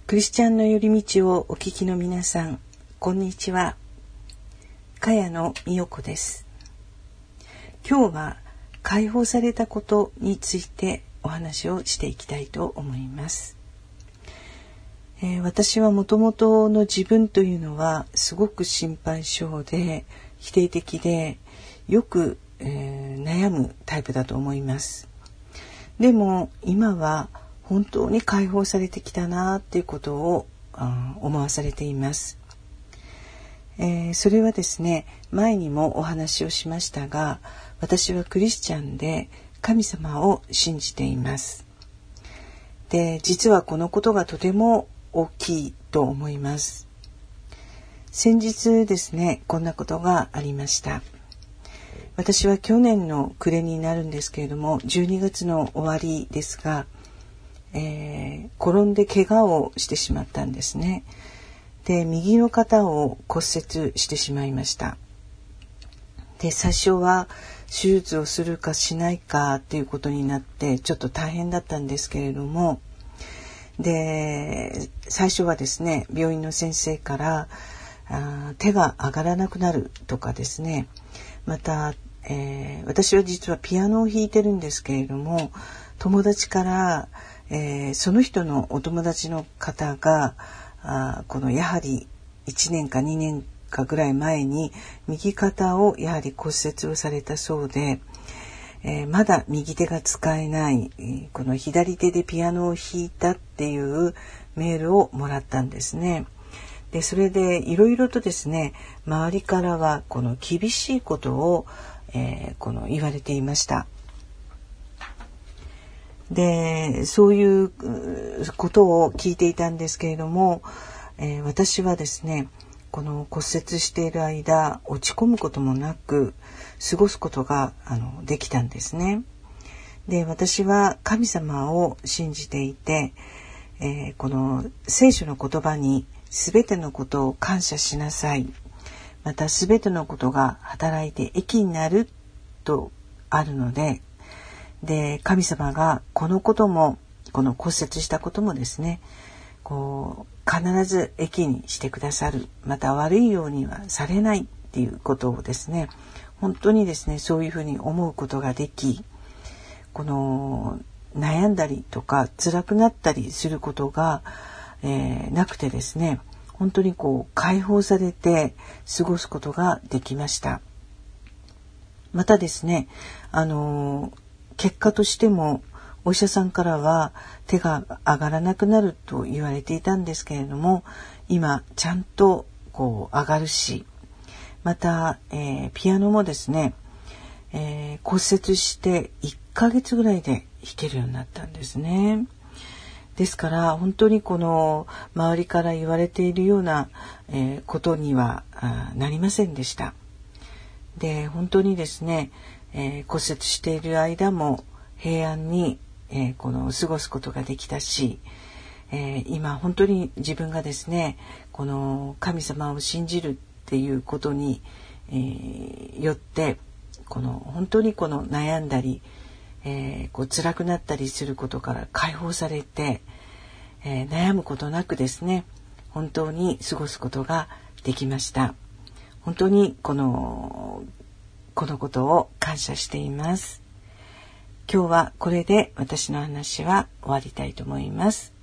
クリスチャンの寄り道をお聞きの皆さん、こんにちは。茅野美代子です。今日は解放されたことについてお話をしていきたいと思います。私はもともとの自分というのはすごく心配性で否定的でよく、悩むタイプだと思います。でも今は本当に解放されてきたなっていうことを思わされています。それはですね、前にもお話をしましたが、私はクリスチャンで神様を信じています。で、実はこのことがとても大きいと思います。先日ですね、こんなことがありました。私は去年の暮れになるんですけれども、12月の終わりですが、転んで怪我をしてしまったんですね。で、右の肩を骨折してしまいました。で、最初は手術をするかしないかっていうことになってちょっと大変だったんですけれども、で、最初はですね、病院の先生から手が上がらなくなるとかですね、また、私は実はピアノを弾いてるんですけれども、友達からその人のお友達の方がこのやはり1年か2年かぐらい前に右肩をやはり骨折をされたそうで、まだ右手が使えない、この左手でピアノを弾いたっていうメールをもらったんですね。で、それでいろいろとですね、周りからはこの厳しいことを、この言われていました。で、そういうことを聞いていたんですけれども、私はですね、この骨折している間落ち込むこともなく過ごすことができたんですね。で、私は神様を信じていて、この聖書の言葉にすべてのことを感謝しなさい、またすべてのことが働いて益になるとあるので、で、神様がこのことも、この骨折したこともですね、必ず益にしてくださる、また悪いようにはされないっていうことをですね、本当にですね、そういうふうに思うことができ、この悩んだりとか辛くなったりすることが、なくてですね、本当に解放されて過ごすことができました。またですね、結果としてもお医者さんからは手が上がらなくなると言われていたんですけれども、今ちゃんと上がるし、また、ピアノもですね、骨折して1ヶ月ぐらいで弾けるようになったんですね。ですから本当にこの周りから言われているような、ことにはなりませんでした。で、本当にですね、骨折している間も平安に、過ごすことができたし、今本当に自分がですね、この神様を信じるっていうことに、よって本当に悩んだり、辛くなったりすることから解放されて、悩むことなくですね、本当に過ごすことができました。本当にこのことを感謝しています。今日はこれで私の話は終わりたいと思います。